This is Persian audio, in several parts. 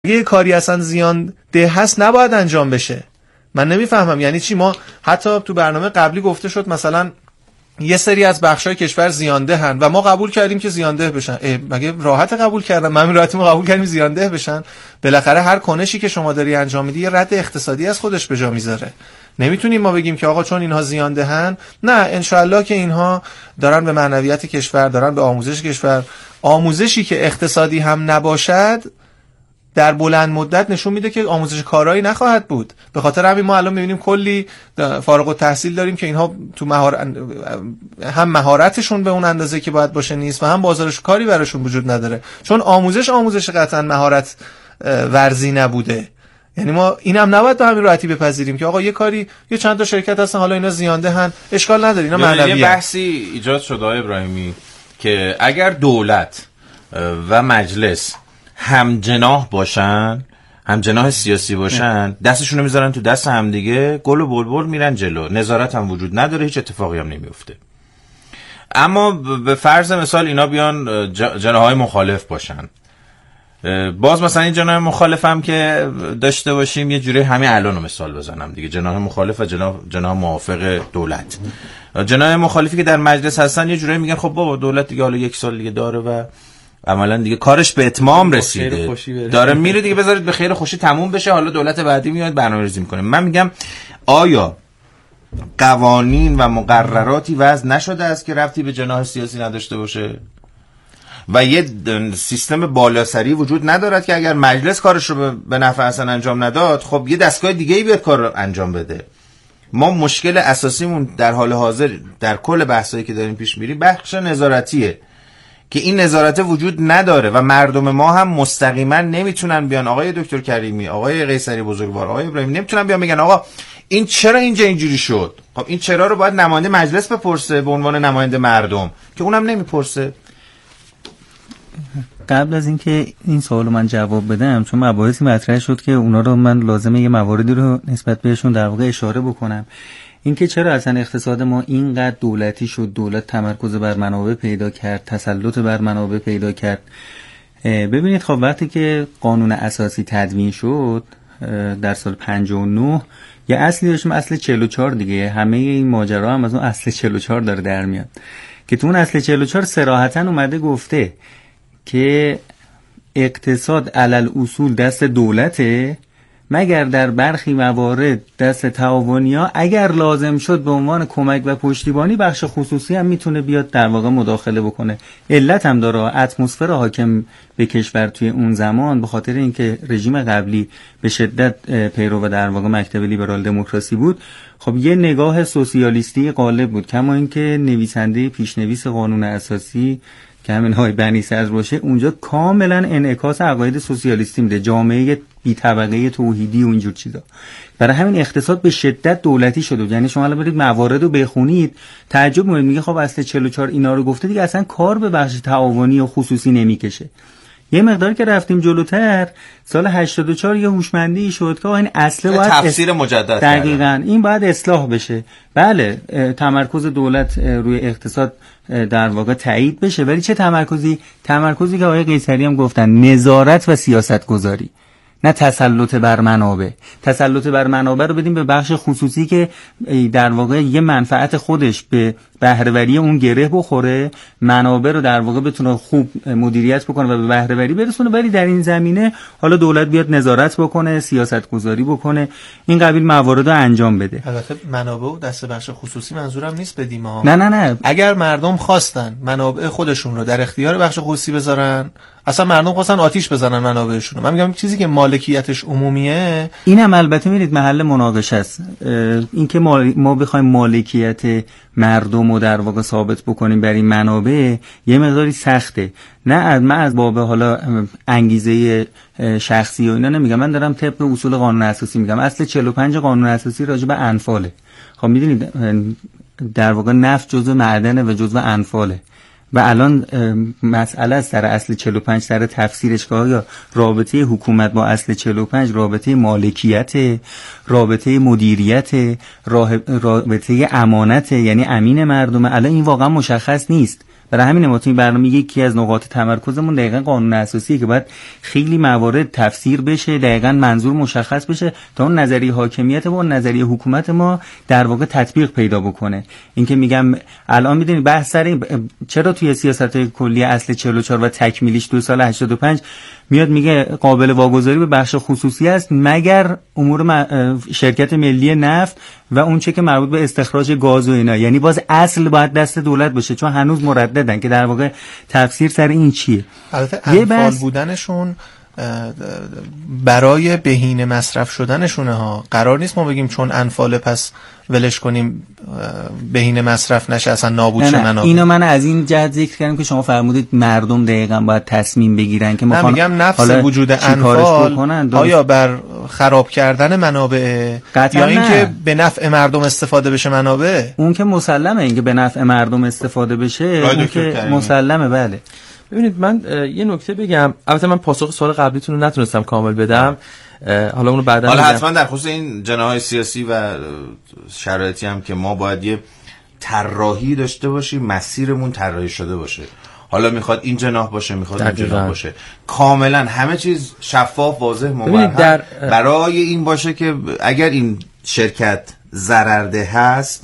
یه کاری اصلا زیان ده هست نباید انجام بشه. من نمیفهمم یعنی چی. ما حتی تو برنامه قبلی گفته شد مثلا یه سری از بخشای کشور زیانده هن و ما قبول کردیم که زیانده بشن. مگه راحت قبول کردن؟ من همین راحتی ما قبول کردیم زیانده بشن. بالاخره هر کنشی که شما داری انجام میدی یه رد اقتصادی از خودش به جا میذاره. نمیتونیم ما بگیم که آقا چون اینها زیانده هن، نه انشالله که اینها دارن به معنویت کشور، دارن به آموزش کشور، آموزشی که اقتصادی هم نباشد در بلند مدت نشون میده که آموزش کارایی نخواهد بود. به خاطر همین ما الان میبینیم کلی فارغ التحصیل داریم که اینها تو هم مهارتشون به اون اندازه که باید باشه نیست و هم بازارش کاری براشون وجود نداره، چون آموزش قطعا مهارت ورزی نبوده. یعنی ما اینم نباید به همین راحتی بپذیریم که آقا یه کاری یه چند تا شرکت هستن حالا اینا زیانده هن، اشکال نداره، اینا معنویه. یه بحثی ایجاد شده آقای ابراهیمی که اگر دولت و مجلس همجناح باشن، همجناح سیاسی باشن، دستشون رو میذارن تو دست هم دیگه، گل و بلبل میرن جلو، نظارت هم وجود نداره، هیچ اتفاقی هم نمیفته. اما به فرض مثال اینا بیان جناحهای مخالف باشن، باز مثلا این جناح مخالف هم که داشته باشیم، یه جوری همین الان رو مثال بزنم دیگه، جناح مخالف و جناح موافق دولت. جناح مخالفی که در مجلس هستن یه جوری میگن خب بابا دولت دیگه حالا 1 سال دیگه داره و عملا دیگه کارش به اتمام رسیده، داره میره دیگه، بذارید به خیر خوشی تموم بشه، حالا دولت بعدی میاد برنامه‌ریزی میکنه. من میگم آیا قوانین و مقرراتی وضع نشده است که ربطی به جناح سیاسی نداشته باشه و یه سیستم بالاسری وجود ندارد که اگر مجلس کارش رو به نفع حسن انجام نداد، خب یه دستگاه دیگه‌ای بیاد کار رو انجام بده. ما مشکل اساسیمون در حال حاضر در کل بحثایی که داریم پیش میریم بخش نظارتیه که این نظارت وجود نداره و مردم ما هم مستقیما نمیتونن بیان، آقای دکتر کریمی، آقای قیصری بزرگوار، آقای ابراهیمی نمیتونن بیان بگن آقا این چرا اینجا اینجوری شد. خب این چرا رو باید نماینده مجلس بپرسه به عنوان نماینده مردم، که اونم نمیپرسه. قبل از اینکه این سوالو من جواب بدم، چون مباحثی مطرح شد که اونا رو من لازمه یه مواردی رو نسبت بهشون در واقع اشاره بکنم. اینکه چرا اصلا اقتصاد ما اینقدر دولتی شد، دولت تمرکز بر منابع پیدا کرد، تسلط بر منابع پیدا کرد. ببینید خب وقتی که قانون اساسی تدوین شد در سال 59 یه اصلی داشتیم، اصل 44 دیگه، همه این ماجرا هم از اون اصل 44 داره در میاد که تو اون اصل 44 صراحتاً اومده گفته که اقتصاد علل اصول دست دولته، مگر در برخی موارد دست تعاونی‌ها، اگر لازم شد به عنوان کمک و پشتیبانی بخش خصوصی هم میتونه بیاد در واقع مداخله بکنه. علت هم داره، اتمسفر حاکم به کشور توی اون زمان به خاطر اینکه رژیم قبلی به شدت پیرو در واقع مکتب لیبرال دموکراسی بود، خب یه نگاه سوسیالیستی غالب بود. کما اینکه نویسنده پیشنویس قانون اساسی که همین های بنی صدر باشه، اونجا کاملا انعکاس عقاید سوسیالیستی میده، جامعه بی طبقه توحیدی و اینجور چیزا. برای همین اقتصاد به شدت دولتی شده. یعنی شما الان برید موارد رو بخونید تعجب می‌کنید، میگه خب اصل 44 اینا رو گفته دیگه، اصلا کار به بخش تعاونی و خصوصی نمیکشه. یه مقدار که رفتیم جلوتر سال 84 یه هوشمندی شد که این اصل باید تفسیر مجدد دقیقاً این باید اصلاح بشه. بله تمرکز دولت روی اقتصاد در واقع تایید بشه، ولی چه تمرکزی که آقای قیصری هم گفتن، نظارت و سیاست گذاری، نه تسلط بر منابع. تسلط بر منابع رو بدیم به بخش خصوصی که در واقع یه منفعت خودش به بهره‌وری اون گره بخوره، منابع رو در واقع بتونه خوب مدیریت بکنه و به بهره‌وری برسونه، ولی در این زمینه حالا دولت بیاد نظارت بکنه، سیاست گذاری بکنه، این قبیل موارد رو انجام بده. البته منابع و دست بخش خصوصی منظورم نیست بدیم ها. نه اگر مردم خواستن منابع خودشون رو در اختیار بخش خصوصی بذارن، اصلا مردم خواستن آتیش بزنن منابعشون، من میگم چیزی که مالکیتش عمومیه، اینم البته میرید محل مناقشه است. اینکه ما بخوایم مالکیت مردم رو در واقع ثابت بکنیم بر این منابع یه مقداری سخته. نه من از باب حالا انگیزه شخصی و اینا نمیگم، من دارم طبق اصول قانون اساسی میگم. اصل 45 قانون اساسی راجع به انفاله. خب میدونید در واقع نفت جزء معدن و جزء انفاله و الان مسئله است در اصل 45 سر تفسیرش که آیا رابطه حکومت با اصل 45 رابطه مالکیت، رابطه مدیریت، رابطه امانت، یعنی امین مردم. الان این واقعا مشخص نیست. برای همین ما توی برنامه یکی از نقاط تمرکزمون دقیقاً قانون اساسیه که باید خیلی موارد تفسیر بشه، دقیقاً منظور مشخص بشه تا اون نظریه حاکمیت و اون نظریه حکومت ما در واقع تطبیق پیدا بکنه. اینکه میگم الان میدونید بحث سر چرا توی سیاست کلی اصل 44 و تکمیلیش 2 سال 85 میاد میگه قابل واگذاری به بخش خصوصی است مگر امور شرکت ملی نفت و اون چه که مربوط به استخراج گاز و اینا، یعنی باز اصل باید دست دولت باشه، چون هنوز مرددن که در واقع تفسیر سر این چیه. البته انفعال بودنشون برای بهینه مصرف شدنشونه ها، قرار نیست ما بگیم چون انفعال پس ولش کنیم بهینه مصرف نشه، اصلا نابود شه منابع. اینو من از این جهت ذکر کردم که شما فرمودید مردم دقیقاً باید تصمیم بگیرن که من میگم نفس وجود انفعال آیا بر خراب کردن منابع یا اینکه به نفع مردم استفاده بشه منابع. اون که مسلمه، اینکه به نفع مردم استفاده بشه اون که مسلمه. بله ببینید من یه نکته بگم، البته من پاسخ سوال قبلیتون رو نتونستم کامل بدم، حالا اونو بعدا حالا حتما در خصوص این جناح‌های سیاسی و شرایطی هم که ما باید یه طراحی داشته باشیم، مسیرمون طراحی شده باشه، حالا میخواد این جناح باشه میخواد اون جناح باشه، کاملا همه چیز شفاف واضح مبرهن برای این باشه که اگر این شرکت ضررده هست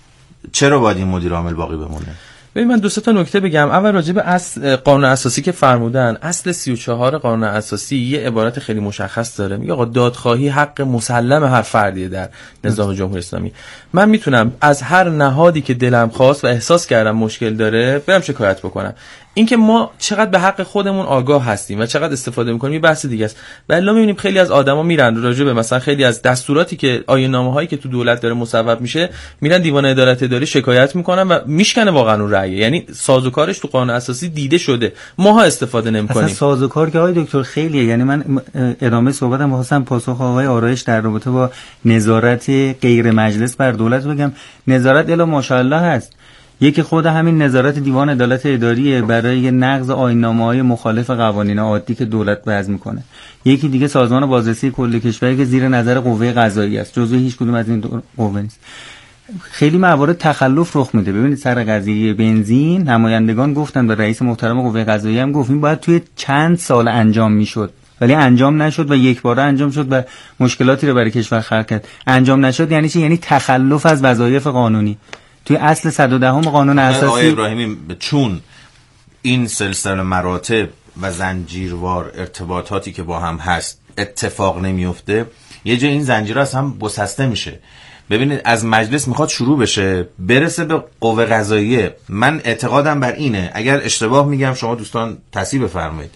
چرا باید این مدیر عامل باقی بمونه. ببین من 2 تا نکته بگم. اول راجع به قانون اساسی که فرمودن، اصل 34 قانون اساسی یه عبارت خیلی مشخص داره، میگه آقا دادخواهی حق مسلم هر فردیه در نظام جمهوری اسلامی. من میتونم از هر نهادی که دلم خواست و احساس کردم مشکل داره برم شکایت بکنم. اینکه ما چقدر به حق خودمون آگاه هستیم و چقدر استفاده میکنیم یه بحث دیگه است. ولی میبینیم خیلی از آدما میرن راجع به مثلا خیلی از دستوراتی که آیین‌نامه‌هایی که تو دولت داره مصوب میشه میرن دیوان عدالت اداری شکایت میکنن و میشکنه واقعا اون رأی، یعنی سازوکارش تو قانون اساسی دیده شده، ماها استفاده نمیکنیم. اصلا سازوکار که آقای دکتر خیلیه، یعنی من ادامه صحبتم می‌خواستم پاسخ آقای آرایش در رابطه با نظارت غیر مجلس بر دولت بگم. نظارت الا ماشاءالله هست. یکی خود همین نظارت دیوان عدالت اداری برای نقض آیین‌نامه‌های مخالف قوانین عادی که دولت وضع میکنه. یکی دیگه سازمان بازرسی کل کشور که زیر نظر قوه قضاییه است، جزو هیچ کدوم از این قوه نیست. خیلی موارد تخلف رخ میده. ببینید سر قضیه بنزین نمایندگان گفتن به رئیس محترم قوه قضاییه هم گفت این باید توی چند سال انجام میشد، ولی انجام نشد و یک باره انجام شد و مشکلاتی رو برای کشور خلق کرد. انجام نشد یعنی چی؟ یعنی تخلف از وظایف قانونی. توی اصل 110 قانون اساسی آقای ابراهیمی چون این سلسله مراتب و زنجیروار ارتباطاتی که با هم هست اتفاق نمیفته، یه جای این زنجیره از هم گسسته میشه. ببینید از مجلس میخواد شروع بشه برسه به قوه قضاییه. من اعتقادم بر اینه، اگر اشتباه میگم شما دوستان تصحیح بفرمایید،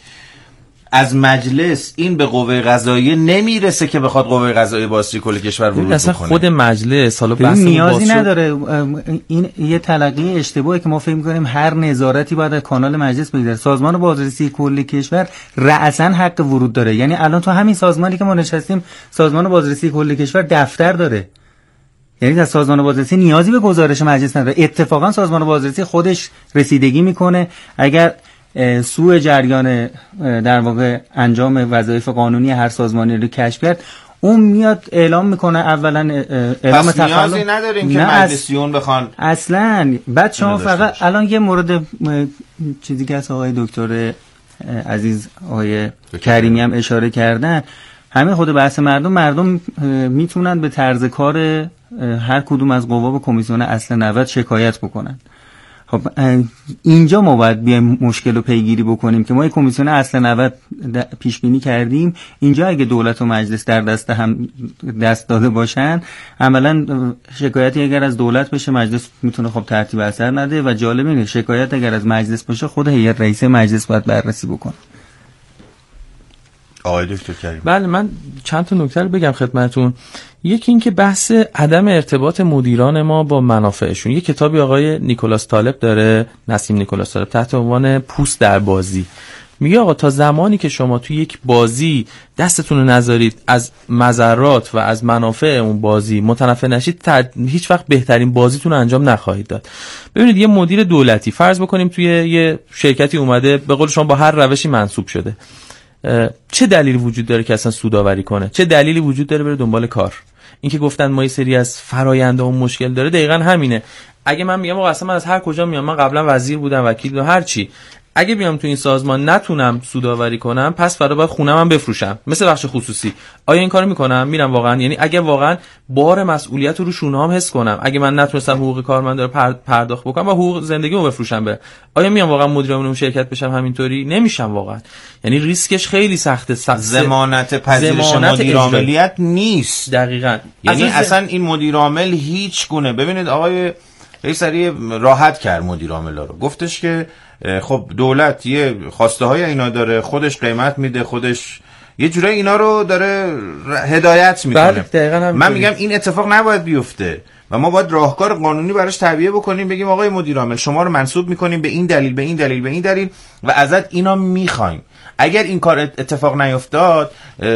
از مجلس این به قوه قضاییه نمیرسه که بخواد قوه قضاییه بازرسی کل کشور ورود اصلا بکنه. خود مجلس حالا بحث نیازی نداره. این یه تلقی اشتباهه که ما فکر می‌کنیم هر نظارتی باید از کانال مجلس بگذره. سازمان بازرسی کل کشور رأساً حق ورود داره. یعنی الان تو همین سازمانی که ما نشستیم سازمان بازرسی کل کشور دفتر داره. یعنی از سازمان بازرسی نیازی به گزارش مجلس نداره. اتفاقا سازمان بازرسی خودش رسیدگی میکنه اگر سوء جریان در واقع انجام وظایف قانونی هر سازمانی رو کشف کرد، اون میاد اعلام میکنه. اولا اعلام تخلف نیازی نداریم که مجلسیون بخوان اصلا. بعد شما فقط الان یه مورد چیزی که از آقای دکتر عزیز آقای کریمی هم اشاره کردن، همین خود بحث مردم میتونن به طرز کار هر کدوم از قوا به کمیسیون اصل 90 شکایت بکنن. خب اینجا ما باید بیایم مشکل رو پیگیری بکنیم که ما یک کمیسیون اصل 90 پیش بینی کردیم. اینجا اگه دولت و مجلس در دست هم دست داده باشن، عملا شکایتی اگر از دولت بشه مجلس میتونه خب ترتیب اثر نده و جالب اینه شکایت اگر از مجلس باشه خود هیئت رئیسه مجلس باید بررسی بکنه. آقای دکتر کریم. بله من چند تا نکته رو بگم خدمتتون. یکی این که بحث عدم ارتباط مدیران ما با منافعشون. یک کتابی آقای نیکولاس طالب داره، نسیم نیکولاس طالب، تحت عنوان پوست در بازی، میگه آقا تا زمانی که شما توی یک بازی دستتون رو نذارید از مضرات و از منافع اون بازی متنفع نشید، هیچ وقت بهترین بازیتون رو انجام نخواهید داد. ببینید یه مدیر دولتی فرض بکنیم توی یه شرکتی اومده به قول شما با هر روشی منصوب شده، چه دلیلی وجود داره که اصلا سودآوری کنه؟ چه دلیلی وجود داره بره دنبال کار؟ این که گفتن ما یه سری از فرآیندها و مشکل داره دقیقاً همینه. اگه من میگم آقا اصلا من از هر کجا میام، من قبلا وزیر بودم، وکیل بودم، هر چی، اگه بیام تو این سازمان نتونم سودآوری کنم، پس فردا باید خونه‌ام بفروشم، مثل بخش خصوصی. آیا این کارو میکنم؟ میرم واقعا؟ یعنی اگه واقعا بار مسئولیت رو شونه‌ام حس کنم، اگه من نتونستم حقوق کارمندا رو پرداخت بکنم و حقوق زندگیمو بفروشم بره، آیا میام واقعا مدیر عامل اون شرکت بشم؟ همینطوری نمیشم واقعا. یعنی ریسکش خیلی سخته. ضمانت پذیرش مدیر عاملیت نیست. دقیقاً. یعنی اصلا این مدیر عامل هیچ گونه، ببینید آقای رئیسری راحت کرد مدیر عاملا رو، گفتش که خب دولت یه خواسته های اینا داره، خودش قیمت میده، خودش یه جورایی اینا رو داره هدایت میکنه. من میگم این اتفاق نباید بیفته و ما باید راهکار قانونی براش تعبیه بکنیم، بگیم آقای مدیر عامل شما رو منصوب میکنیم به این دلیل، به این دلیل، به این دلیل و ازت اینا میخوایم. اگر این کار اتفاق نیفتاد،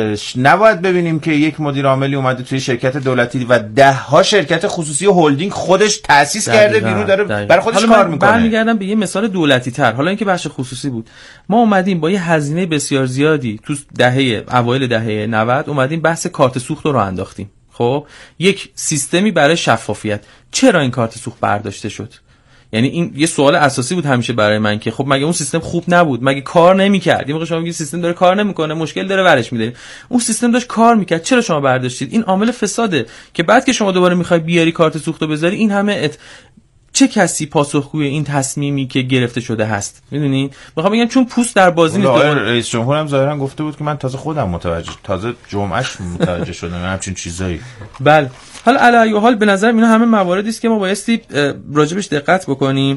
نباید ببینیم که یک مدیر عاملی اومده توی شرکت دولتی و 10 شرکت خصوصی و هلدینگ خودش تأسیس کرده بیرون داره برای خودش کار میکنه. برمیگردم به یه مثال دولتی تر، حالا اینکه بخش خصوصی بود، ما اومدیم با یه هزینه بسیار زیادی تو اوایل دهه 90 اومدیم بحث کارت سوخت رو انداختیم. خب یک سیستمی برای شفافیت. چرا این کارت سوخت برداشته شد؟ یعنی این یه سوال اساسی بود همیشه برای من که خب مگه اون سیستم خوب نبود؟ مگه کار نمی‌کرد؟ یه موقع شما میگید سیستم داره کار نمی‌کنه، مشکل داره، ورش می‌دارید. اون سیستم داشت کار می‌کرد، چرا شما برداشتید؟ این عامل فساده که بعد که شما دوباره می‌خوای بیاری کارت سوختو بذاری، این همه چه کسی پاسخگوی این تصمیمی که گرفته شده هست؟ میدونین میخوام بگم چون پوست در بازی نیست. رئیس جمهور هم ظاهرا گفته بود که من تازه خودم تازه جمعهش متوجه شدم همچین چیزایی. بله. حالا علی حال به نظر اینا همه مواردی است که ما بایستی راجبش دقت بکنیم.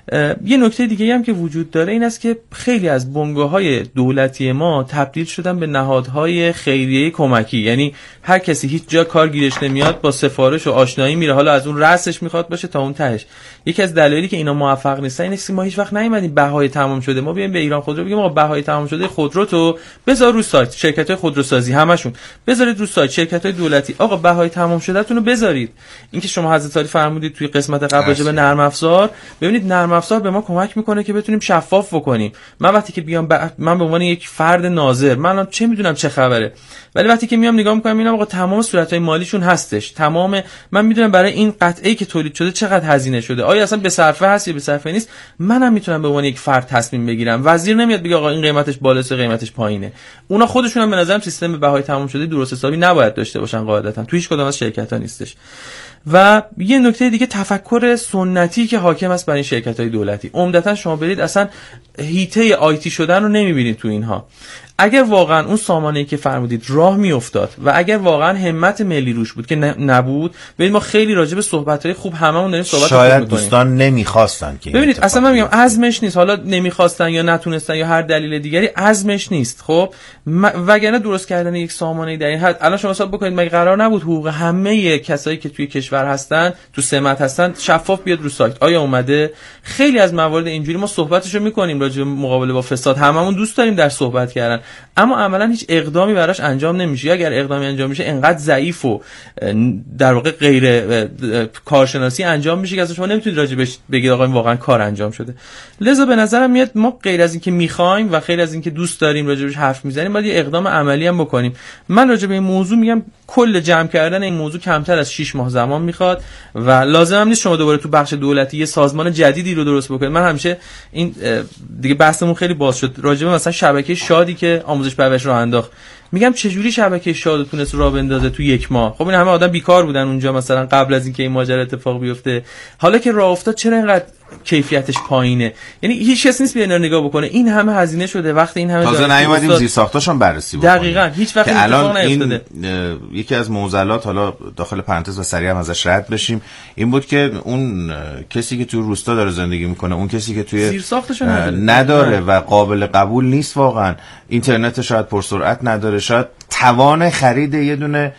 یه نکته دیگه هم که وجود داره این است که خیلی از بنگاه‌های دولتی ما تبدیل شدن به نهادهای خیریه کمکی. یعنی هر کسی هیچ جا کار گیرش نمیاد با سفارش و آشنایی میره، حالا از اون رأسش میخواد باشه تا اون تهش. یکی از دلایلی که اینا موفق نیستن اینه که ما هیچ وقت نیومدیم بهای تمام شده ما بیایم به ایران خودرو بگیم آقا بهای تمام شده خودرو تو بذار رو سایت، شرکت‌های خودروسازی همشون بذارید رو سایت، شرکت‌های دولتی آقا بهای تمام شدهتون رو بذارید. اینکه شما حضرت عالی فرمودید توی قسمت قبل راجع به نرم افزار، ببینید نرم افزار به ما کمک میکنه که بتونیم شفاف بکنیم. من وقتی که بیام من به عنوان یک فرد ناظر، من چه میدونم چه خبره، ولی وقتی که میام نگاه میکنم اینا آقا تمام صورت‌های مالیشون هستش، تمام من میدونم برای این قطعه‌ای که تولید شده چقدر هزینه شده، آیا اصلا به صرفه هست یا به صرفه نیست. منم میتونم به عنوان یک فرد تصمیم بگیرم. وزیر نمیاد بگه آقا این قیمتش بالاست، قیمتش پایینه. اونا خودشون هم به نظرم سیستم بهای تمام شده درست حسابی نباید داشته باشن قاعدتا، تو هیچ کدوم از شرکت‌ها نیستش. و یه نکته دیگه تفکر سنتی که حاکم است بر این شرکت‌های دولتی. عمدتاً شما برید اصلا هیته آیتی شدن رو نمی‌بینید تو اینها. اگر واقعا اون سامانه‌ای که فرمودید راه میافتاد و اگر واقعا همت ملی روش بود که نبود، ببینید ما خیلی راجع به صحبت‌های خوب هممون داریم صحبت می‌کنیم. شاید دوستان نمی‌خواستن که ببینید اصلا من میگم عزمش نیست، حالا نمی‌خواستن یا نتونستن یا هر دلیل دیگری عزمش نیست. خب وگرنه درست کردن یک سامانه‌ای در این حد، الان شما حساب بکنید مگه قرار نبود حقوق همه کسایی که توی کشور هستن، تو سمت هستن شفاف بیاد رو سایت؟ آیا اومده؟ خیلی از موارد اینجوری ما صحبتشو می‌کنیم راجع به مقابله با فساد، هممون دوست داریم در صحبت کردن، اما عملا هیچ اقدامی براش انجام نمیشه. یا اگر اقدامی انجام میشه انقدر ضعیف و در واقع غیر کارشناسی انجام میشه که اصلا شما نمیتونید راجع بهش بگید آقا این واقعا کار انجام شده. لذا به نظرم میاد ما غیر از اینکه میخوایم و غیر از اینکه دوست داریم راجع بهش حرف میزنیم، باید یه اقدام عملی هم بکنیم. من راجع به این موضوع میگم کل جمع کردن این موضوع کمتر از 6 ماه زمان میخواد و لازم هم نیست شما دوباره تو بخش دولتی یه سازمان جدیدی رو درست بکنید. من همیشه این دیگه بحثمون خیلی باز شد راجع به مثلا شبکه شادی که آموزش پرورش راه انداخت. میگم چجوری شبکه شاد تونست راه بندازه تو 1 ماه؟ خب این همه آدم بیکار بودن اونجا مثلا قبل از اینکه این ماجرا اتفاق بیفته. حالا که راه افتاد چرا اینقدر کیفیتش پایینه؟ یعنی هیچ کس نیست بیاد نگاه بکنه. این همه هزینه شده، وقت این همه تازه نیومدیم زیر ساختاشون بررسی بکنیم. دقیقاً هیچ وقت اتفاق نیفتاده. یکی از معضلات، حالا داخل پرانتز و سریع هم ازش رد بشیم، این بود که اون کسی که تو روستا داره زندگی میکنه، اون کسی که توی زیر ساختش نداره و قابل قبول نیست، واقعا اینترنت شاید پرسرعت نداره، شاید توان خرید یه دونه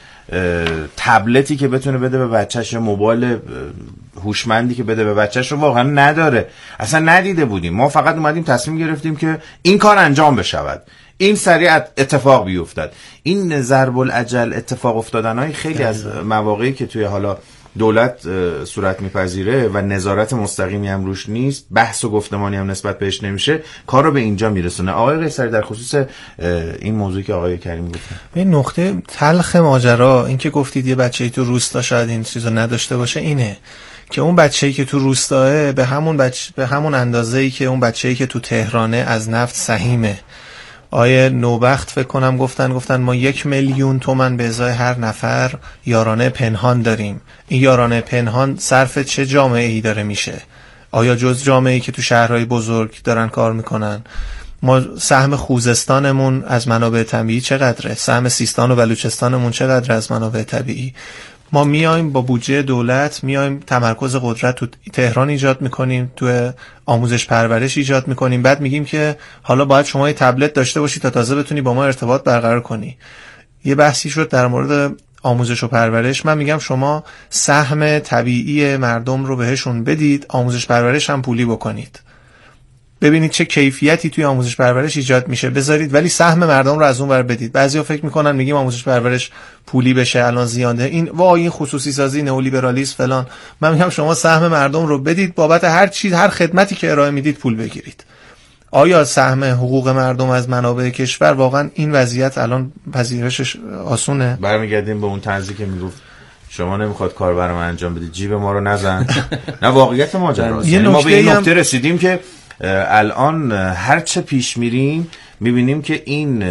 تبلتی که بتونه بده به بچه‌ش یا موبایل هوشمندی که بده به بچه‌ش رو واقعا نداره، اصلا ندیده بودیم. ما فقط اومدیم تصمیم گرفتیم که این کار انجام بشود، این سریع اتفاق بیفتد. این ضرب العجل اتفاق افتادنهای خیلی از مواقعی که توی حالا دولت صورت میپذیره و نظارت مستقیمی هم روش نیست، بحث و گفتمانی هم نسبت بهش نمیشه، کار رو به اینجا میرسونه. آقای قیصری در خصوص این موضوعی که آقای کریم گفتن، این نقطه تلخ ماجرا این که گفتید یه بچه‌ای تو روستا شاید این چیزو نداشته باشه اینه که اون بچه‌ای که تو روستاه به همون اندازه‌ای که اون بچه‌ای که تو تهرانه از نفت سهیمه. آیه نوبخت فکر کنم گفتن ما 1,000,000 تومان به ازای هر نفر یارانه پنهان داریم. این یارانه پنهان صرف چه جامعه‌ای داره میشه؟ آیا جز جامعه‌ای که تو شهرهای بزرگ دارن کار میکنن؟ ما سهم خوزستانمون از منابع طبیعی چقدره؟ سهم سیستان و بلوچستانمون چقدره از منابع طبیعی؟ ما میایم با بودجه دولت میایم تمرکز قدرت تو تهران ایجاد میکنیم، تو آموزش پرورش ایجاد میکنیم، بعد میگیم که حالا باید شما یه تبلت داشته باشی تا تازه بتونی با ما ارتباط برقرار کنی. یه بحثی شد در مورد آموزش و پرورش، من میگم شما سهم طبیعی مردم رو بهشون بدید، آموزش پرورش هم پولی بکنید، ببینید چه کیفیتی توی آموزش پرورش ایجاد میشه، بذارید ولی سهم مردم رو از اون ور بدید. بعضیا فکر میکنن میگیم آموزش پرورش پولی بشه الان زیاده، این خصوصی سازی، نئولیبرالیسم فلان. من میگم شما سهم مردم رو بدید، بابت هر چیز، هر خدمتی که ارائه میدید پول بگیرید. آیا سهم حقوق مردم از منابع کشور واقعا این وضعیت الان پذیرشش آسونه؟ برمیگردیم به اون طنزی که میگفت شما نمیخواد کار برام انجام بدید، جیب ما رو نزن. نه واقعیت ماجراست. ما به این نکته رسیدیم که الان هر چه پیش میریم میبینیم که این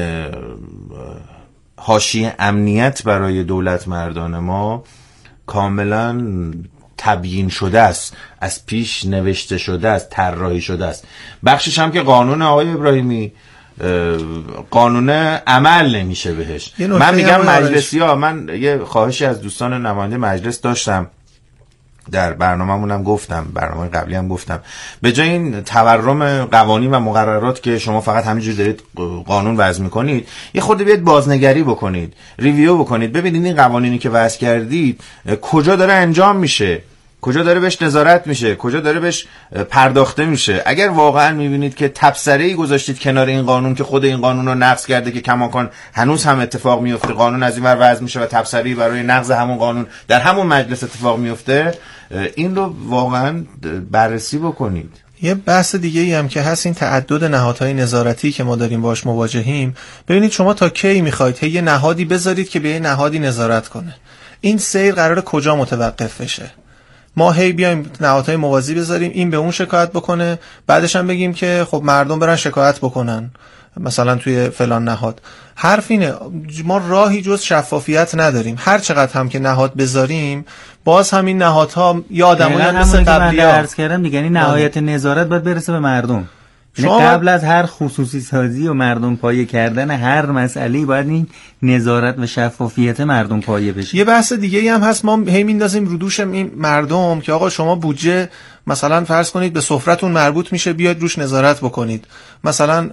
حاشیه امنیت برای دولت مردان ما کاملا تبیین شده است، از پیش نوشته شده است، طراحی شده است. بخشش هم که قانون آقای ابراهیمی قانون عمل نمیشه بهش. من میگم مجلسی ها، من یه خواهشی از دوستان نماینده مجلس داشتم، در برنامه‌مونم گفتم، برنامه قبلی هم گفتم، به جای این تورم قوانین و مقررات که شما فقط همینجوری دارید قانون وضع میکنید، یه خورده بیاید بازنگری بکنید، ریویو بکنید، ببینید این قوانینی که وضع کردید کجا داره انجام میشه، کجا داره بهش نظارت میشه، کجا داره بهش پرداخته میشه. اگر واقعا میبینید که تبصره‌ای گذاشتید کنار این قانون که خود این قانون رو نقض کرده، که کماکان هنوز هم اتفاق میفته، قانون از این ور وضع میشه و تبصره‌ای برای نقض همون قانون در همون مجلس اتفاق میفته، این رو واقعا بررسی بکنید. یه بحث دیگه ای هم که هست، این تعدد نهادهای نظارتی که ما داریم باش مواجهیم. ببینید شما تا کی میخواید یه نهادی بذارید که به یه نهادی نظارت کنه؟ این سیر قراره کجا متوقف بشه؟ ما هی بیایم نهادهای موازی بذاریم، این به اون شکایت بکنه، بعدش هم بگیم که خب مردم برن شکایت بکنن مثلا توی فلان نهاد. حرف اینه، ما راهی جز شفافیت نداریم. هر چقدر هم که نهاد بذاریم باز همین نهادها یا آدمایی مثل قبلی‌ها عرض کردم دیگه، یعنی نهایت نظارت باید برسه به مردم. یعنی قبل از هر خصوصی سازی و مردم پایه کردن هر مسئله باید این نظارت و شفافیت مردم پایه بشه. یه بحث دیگه ای هم هست، ما هی میندازیم رو دوش این مردم که آقا شما بودجه مثلا فرض کنید به سفرتون مربوط میشه، بیاید روش نظارت بکنید. مثلا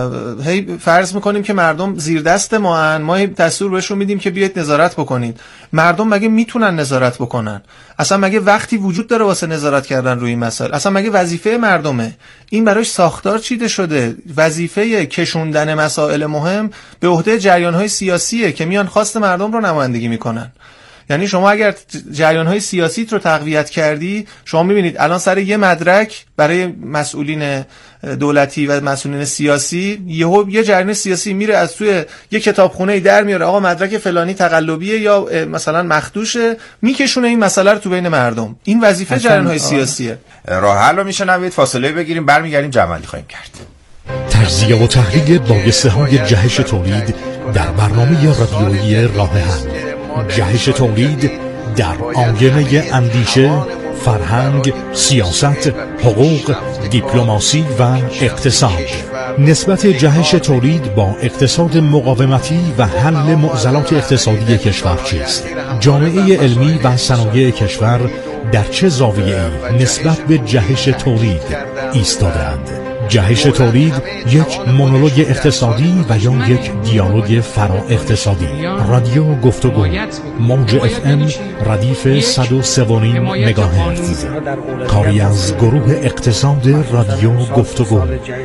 هی فرض میکنیم که مردم زیر دست ما هی دستور بهشون میدیم که بیاید نظارت بکنید. مردم مگه میتونن نظارت بکنن؟ اصلا مگه وقتی وجود داره واسه نظارت کردن روی این مسائل؟ اصلا مگه وظیفه مردمه؟ این براش ساختار چیده شده. وظیفه کشوندن مسائل مهم به عهده جریان‌های سیاسیه که میان خواست مردم رو نمایندگی میکنن. یعنی شما اگر جریان‌های سیاسی رو تقویت کردی، شما می‌بینید الان سر یه مدرک برای مسئولین دولتی و مسئولین سیاسی یه جریان سیاسی میره از توی یه کتابخونه‌ای در میاره آقا مدرک فلانی تقلبیه یا مثلا مخدوشه، میکشونه این مسئله رو تو بین مردم. این وظیفه جریان‌های سیاسیه. راه حل رو میشنوید، فاصله بگیریم، برمیگردیم جمع‌بندی خواهیم کرد. تجزیه و تحلیل بایسته‌های جهش تولید در برنامه رادیویی راه حل. جهش تولید در آینه اندیشه، فرهنگ، سیاست، حقوق، دیپلماسی و اقتصاد. نسبت جهش تولید با اقتصاد مقاومتی و حل معضلات اقتصادی کشور چیست؟ جامعه علمی و صنایع کشور در چه زاویه‌ای نسبت به جهش تولید ایستاده‌اند؟ جهش تولید یک مونولوگ اقتصادی و یا یک دیالوگ فرا اقتصادی. رادیو گفتگو، موج FM ردیف 103.5 مگاهرتز. کاری از گروه اقتصاد رادیو گفتگو،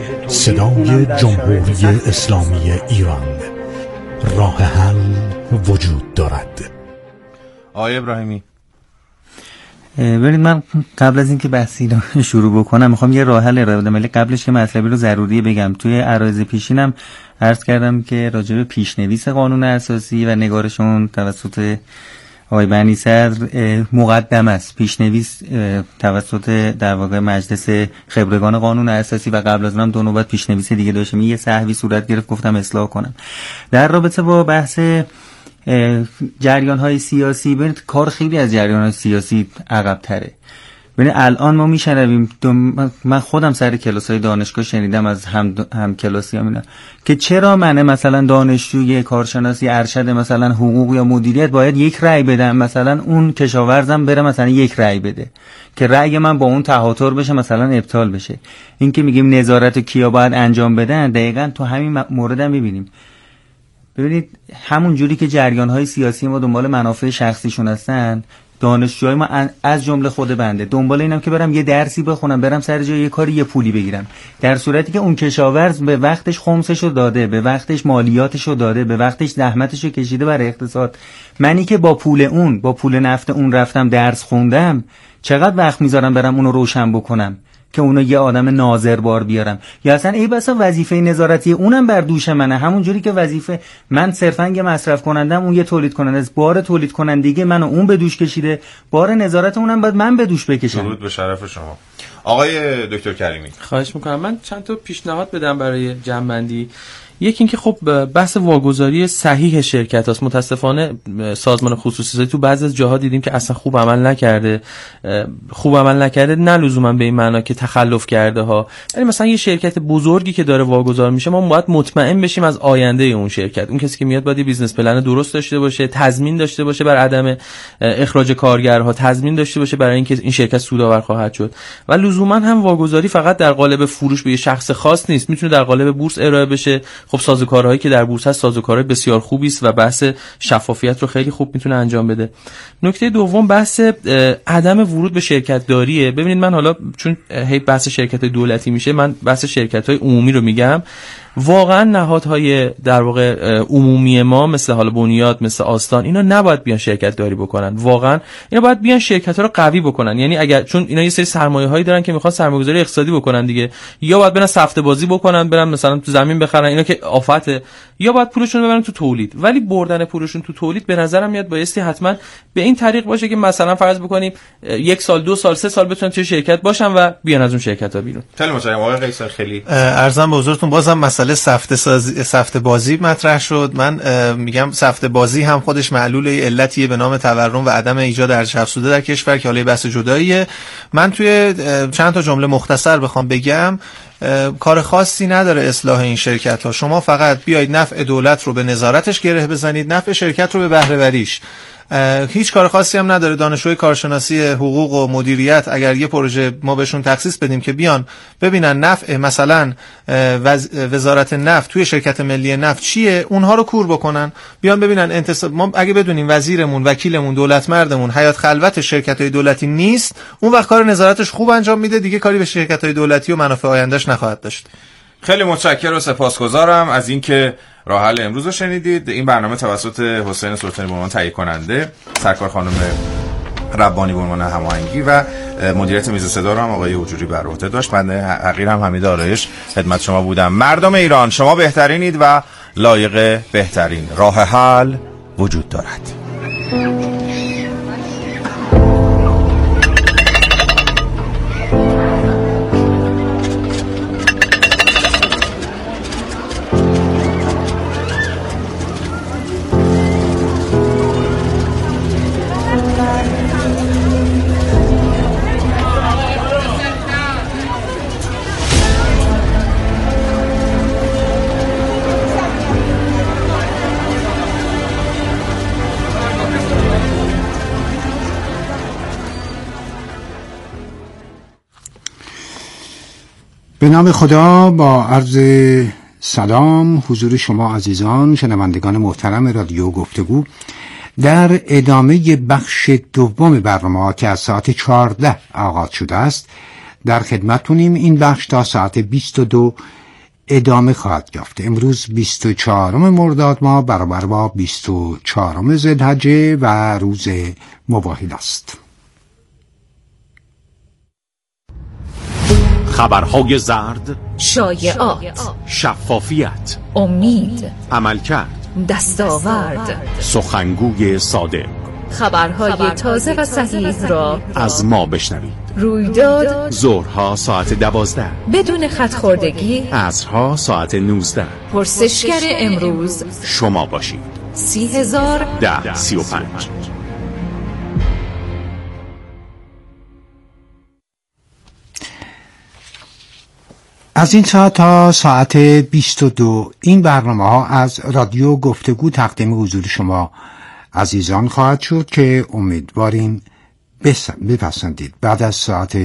صدای جمهوری اسلامی ایران. راه حل وجود دارد. آقای ابراهیمی، ببینید من قبل از اینکه بحثی رو شروع بکنم میخوام یه راه حل ارائه بدم، ولی قبلش که مطلبی رو ضروریه بگم. توی عرایض پیشینم عرض کردم که راجع به پیشنویس قانون اساسی و نگارشون توسط آقای بنی صدر مقدم است، پیشنویس توسط در واقع مجلس خبرگان قانون اساسی و قبل از اونم 2 نوبت پیشنویس دیگه داشتم، یه سهوی صورت گرفت گفتم اصلاح کنم. در رابطه با بحث جریان‌های سیاسی، ببینید کار خیلی از جریان‌های سیاسی عقب تره. ببینید الان ما میشنویم، من خودم سر کلاس‌های دانشگاه شنیدم از هم کلاسیام اینا که چرا من مثلا دانشجوی کارشناسی ارشد مثلا حقوق یا مدیریت باید 1 رأی بدم، مثلا اون کشاورزم بره مثلا 1 رأی بده که رأی من با اون تهاتر بشه مثلا ابطال بشه. این که میگیم نظارت کیا باید انجام بدن، دقیقاً تو همین مورد هم میبینیم. ببینید همون جوری که جریان‌های سیاسی ما دنبال منافع شخصیشون هستن، دانشجوهای ما از جمله خود بنده دنبال اینم که برم یه درسی بخونم، برم سر جای یه کاری یه پولی بگیرم، در صورتی که اون کشاورز به وقتش خمسشو داده، به وقتش مالیاتشو داده، به وقتش زحمتشو کشیده برای اقتصاد. منی که با پول نفت اون رفتم درس خوندم، چقدر وقت میذارم برم اونو روشن بکنم که اونو یه آدم ناظربار بیارم، یا اصلا ای بسا وظیفه نظارتی اونم بر دوش منه، همون جوری که وظیفه من صرفا یه مصرف کنندم، اون یه تولید کننده است، بار تولید کنندگی منو اون به دوش کشیده، بار نظارت اونم باید من به دوش بکشم. درود به شرف شما. آقای دکتر کریمی، خواهش میکنم من چند تا پیشنهاد بدم برای جمع‌بندی. یکی اینکه خب بحث واگذاری صحیح شرکت هاست. متاسفانه سازمان خصوصی تو بعضی از جاها دیدیم که اصلا خوب عمل نکرده، نه لزوما به این معنا که تخلف کرده ها. یعنی مثلا یه شرکت بزرگی که داره واگذار میشه، ما باید مطمئن بشیم از آینده اون شرکت. اون کسی که میاد باید بیزنس پلن درست داشته باشه، تضمین داشته باشه بر عدم اخراج کارگرها، تضمین داشته باشه برای اینکه این شرکت سودآور خواهد شد. و لزوما هم واگذاری فقط در قالب فروش به یه شخص خاص نیست، میتونه در قالب بورس ارائه بشه. خب سازوکارهایی که در بورس هست سازوکارهای بسیار خوبی است و بحث شفافیت رو خیلی خوب میتونه انجام بده. نکته دوم بحث عدم ورود به شرکت داریه. ببینید من حالا چون هی بحث شرکت دولتی میشه، من بحث شرکت های عمومی رو میگم. واقعا نهادهای در واقع عمومی ما مثل حالا بنیاد، مثل آستان، اینا نباید بیان شرکت داری بکنن. واقعا اینا باید بیان شرکت ها رو قوی بکنن. یعنی اگر چون اینا یه سری سرمایه هایی دارن که میخوان سرمایه‌گذاری اقتصادی بکنن دیگه، یا باید برن سفته بازی بکنن، برن مثلا تو زمین بخرن، اینا که آفته، یا باید پولشون رو ببرن تو تولید. ولی بردن پولشون تو تولید به نظرم میاد بایستی حتما به این طریق باشه که مثلا فرض بکنیم 1 سال 2 سال 3 سال بتونن توی شرکت باشن و بیان از اون شرکت ها بیرون. خیلی متشکرم آقای قیصر. خیلی ارزم به حضورتون بازم مسئله سفته بازی مطرح شد. من میگم سفته بازی هم خودش معلول علتیه به نام تورم و عدم ایجاد ارزش افزوده در کشور که حالا بحث جداییه. من توی چند تا جمله مختصر بخوام بگم، کار خاصی نداره اصلاح این شرکت ها. شما فقط بیایید نفع دولت رو به نظارتش گره بزنید، نفع شرکت رو به بهره وریش. هیچ کار خاصی هم نداره. دانشجوی کارشناسی حقوق و مدیریت اگر یه پروژه ما بهشون تخصیص بدیم که بیان ببینن نفع مثلا وزارت نفت توی شرکت ملی نفت چیه، اونها رو کور بکنن، بیان ببینن ما اگه بدونیم وزیرمون، وکیلمون، دولت مردمون حیات خلوت شرکت‌های دولتی نیست، اون وقت کار نظارتش خوب انجام میده دیگه، کاری به شرکت‌های دولتی و منافع آیندهش نخواهد داشت. خیلی متشکرم و سپاسگزارم از اینکه راه حل امروز رو شنیدید. این برنامه توسط حسین سلطانی به عنوان تهیه کننده، سرکار خانم ربانی به عنوان هماهنگی و مدیریت میز صدا رو هم آقای حجوری بر عهده داشت. بنده حقیر هم حمید آرایش خدمت شما بودم. مردم ایران، شما بهترینید و لایق بهترین. راه حل وجود دارد. به نام خدا، با عرض سلام حضور شما عزیزان شنوندگان محترم رادیو گفتگو در ادامه بخش دوم برنامه که از ساعت 14 آغاز شده است در خدمتتونیم. این بخش تا ساعت 22 ادامه خواهد یافت. امروز 24 مرداد ماه برابر با 24 ذوالحجه و روز مباهل است. خبرهای زرد، شایعات، شفافیت، امید، عملکرد، دستاورد، سخنگوی صادق، خبرهای تازه و صحیح را از ما بشنوید. رویداد ظهرها ساعت 12، بدون خط‌خوردگی عصرها ساعت 19. پرسشگر امروز شما باشید. 30,1035. از این ساعت تا ساعت 22 این برنامه ها از رادیو گفتگو تقدیم حضور شما عزیزان خواهد شد که امیدواریم بپسندید. بعد از ساعت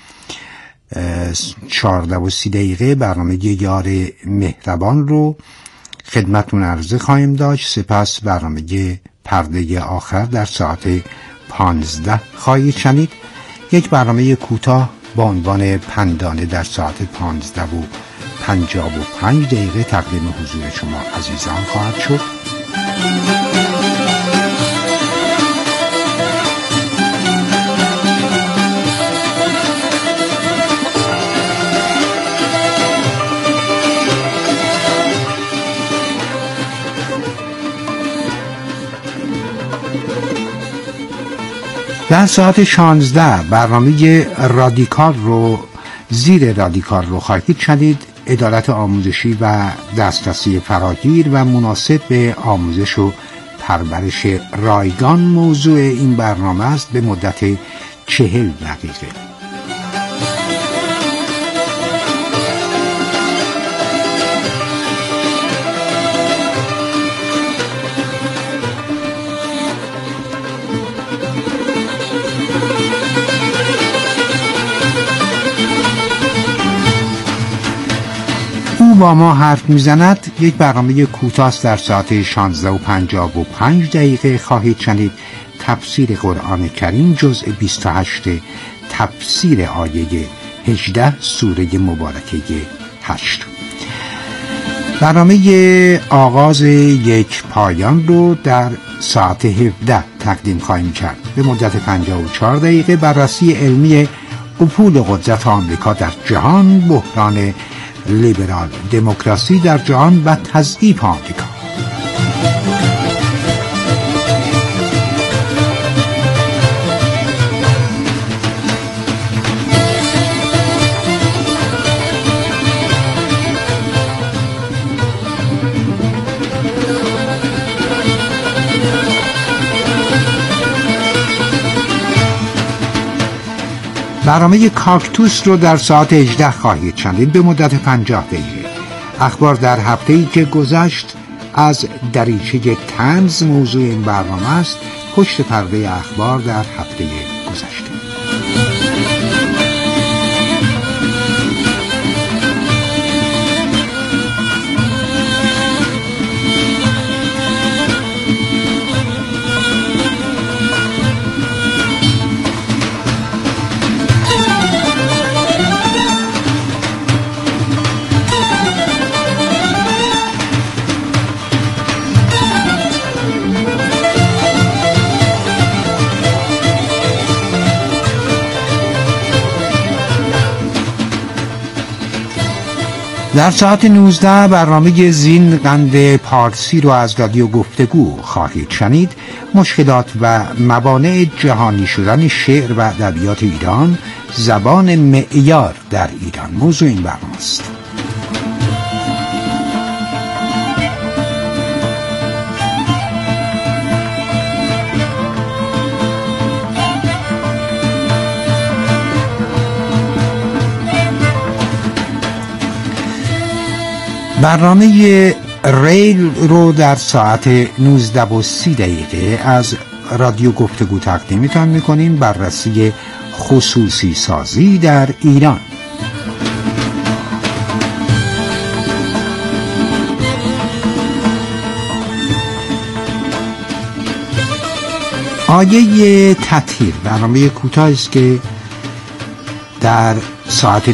14:30 برنامه یار مهربان رو خدمتون عرضه خواهیم داشت. سپس برنامه پرده آخر در ساعت 15 خواهید شنید. یک برنامه کوتاه با عنوان پندانه در ساعت 15:55 تقدیم حضور شما عزیزان خواهد شد. در ساعت 16 برنامه رادیکال رو خواهید شنید. عدالت آموزشی و دسترسی فراگیر و مناسب به آموزش و پرورش رایگان موضوع این برنامه است به مدت 40 دقیقه. با ما حرف میزند یک برنامه کوتاه در ساعت 16:55 خواهید شنید. تفسیر قرآن کریم جزء 28 تفسیر آیه 18 سوره مبارکه 8. برنامه آغاز یک پایان رو در ساعت 17 تقدیم خواهیم کرد. به مدت 54 دقیقه بررسی علمی افول قدرت آمریکا در جهان، بحران لیبرال دموکراسی در جهان و تضعیف آمریکا. برنامه کاکتوس رو در ساعت 18 خواهید شنید به مدت 50 دقیقه. اخبار در هفته‌ای که گذشت از دریچه طنز موضوع این برنامه است. پشت پرده اخبار در هفته گذشته. در ساعت 19 برنامه زین قند پارسی رو از رادیو گفتگو خواهید شنید. مشکلات و موانع جهانی شدن شعر و ادبیات ایران، زبان معیار در ایران موضوع این برنامه است. برنامه ریل رو در ساعت 19:30 از رادیو گفتگو تقدیمتان میکنیم. بررسی خصوصی سازی در ایران. آیه تطهیر برنامه کوتاه است که در ساعت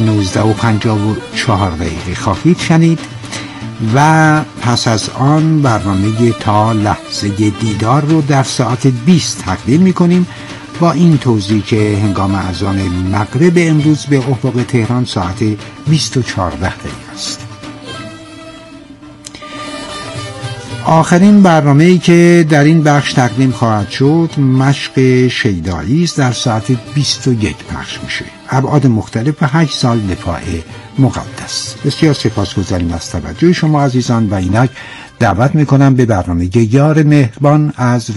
19:54 خواهید شنید و پس از آن برنامه تا لحظه دیدار رو در ساعت 20 تقدیم میکنیم با این توضیح که هنگام اذان مغرب امروز به افق تهران ساعت 20:14 است. آخرین برنامه‌ای که در این بخش تقدیم خواهد شد مشق شیدایی است. در ساعت 21 پخش میشه. ابعاد مختلف و 8 سال دفاع مقدس. بسیار سپاسگزاریم از توجه شما عزیزان و اینک دعوت میکنم به برنامه یار مهربان از